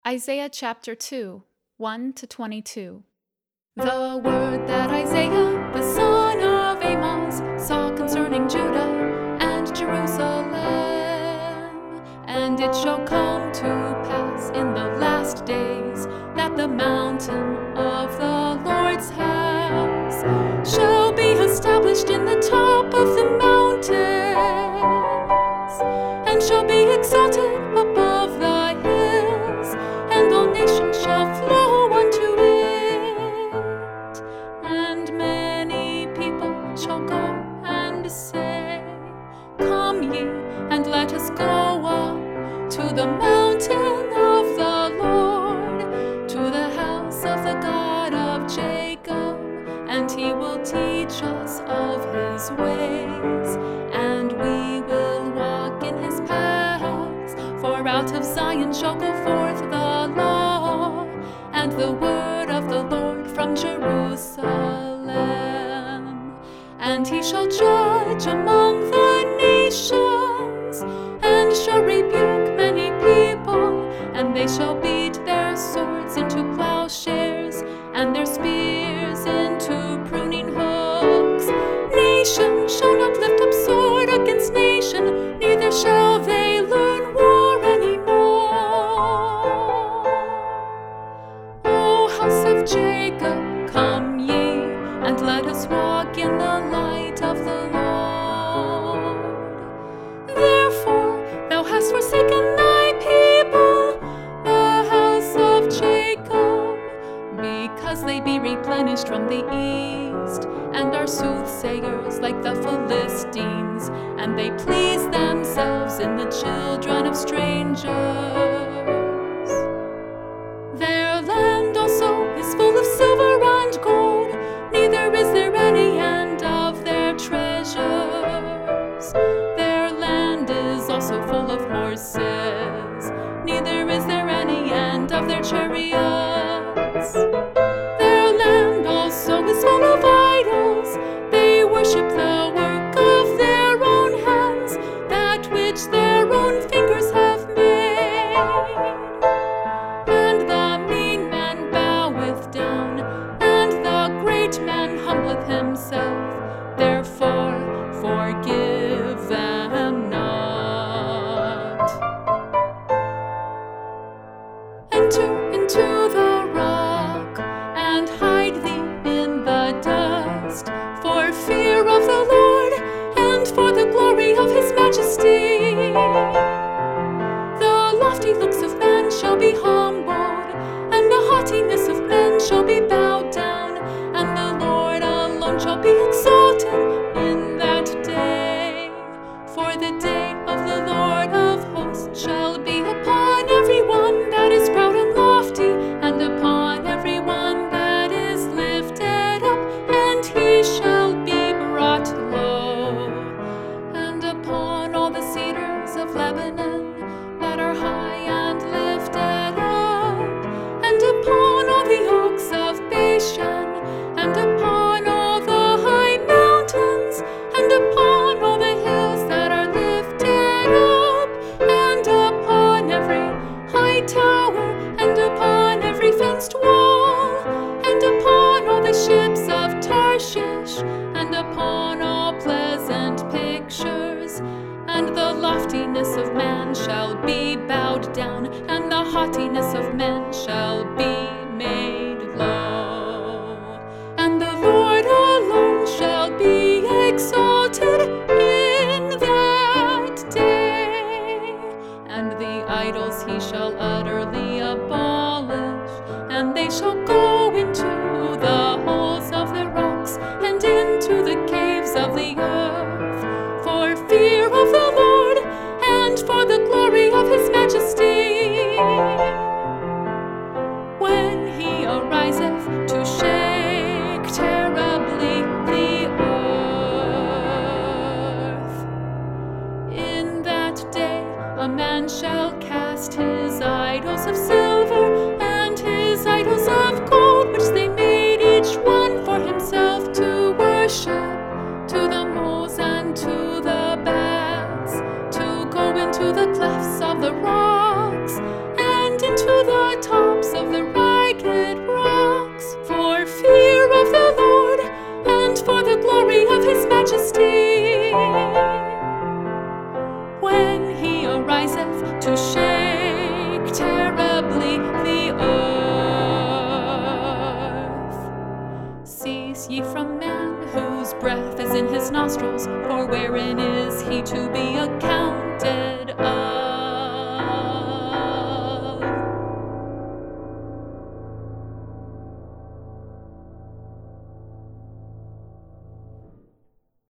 Isaiah chapter 2, 1 to 22. The word that Isaiah, the son of Amos, saw concerning Judah and Jerusalem. And it shall come to pass in the last days that the mountain of the Lord's house shall be established in the top of the mountains, and shall be exalted above the hills, and all nations shall flow unto it. And many people shall go and say, Come ye, and let us go up to the mountain of the Lord, to the house of the God of Jacob, and he will teach us of his ways, and we will walk in his paths. For out of Zion shall go forth the law, and the word of the Lord from Jerusalem. And he shall judge among the nations, and shall rebuke many people, and they shall beat their swords into plowshares, and their spears into pruning hooks. Nation shall not lift up sword against nation, neither shall they learn war anymore. O house of Jacob, come ye, and let us walk in the light of the Lord. Therefore thou hast forsaken thy people, the house of Jacob, because they be replenished from the east, and are soothsayers like the Philistines, and they please themselves in the children of strangers. Their land also is full of silver and gold, neither is there any end of their treasures. Their land is also full of horses, neither is there any end of their chariots. Their land also is full of idols, they worship the work of their own hands, that which their own fingers have made. And the mean man boweth down, and the great man humbleth himself, therefore forgive them not. Enter into the rock, and hide thee in the dust, for fear of the Lord, and for the glory of his majesty. The lofty looks of man shall be humbled, and the haughtiness of men shall be bowed down, and the Lord alone shall be exalted in that day. For the day of the Lord of hosts shall be upon everyone that is proud and lofty, and upon everyone that is lifted up, and he shall be brought low. And upon all the cedars of Lebanon that are high and lifted up, and upon all the oaks of Bashan, and upon all the high mountains, and upon all the hills that are lifted up, and upon every high tower, and upon every fenced wall, and upon all the ships of Tarshish, and upon all pleasant pictures. And the loftiness of man shall be bowed down, and the haughtiness of men shall be made low. And the Lord alone shall be exalted in that day, and the idols he shall utterly abolish, and they shall go into the holes of the rocks, and into the caves of the earth, for fear of the Lord, and for the glory of his majesty. When cease ye from man, whose breath is in his nostrils, for wherein is he to be accounted?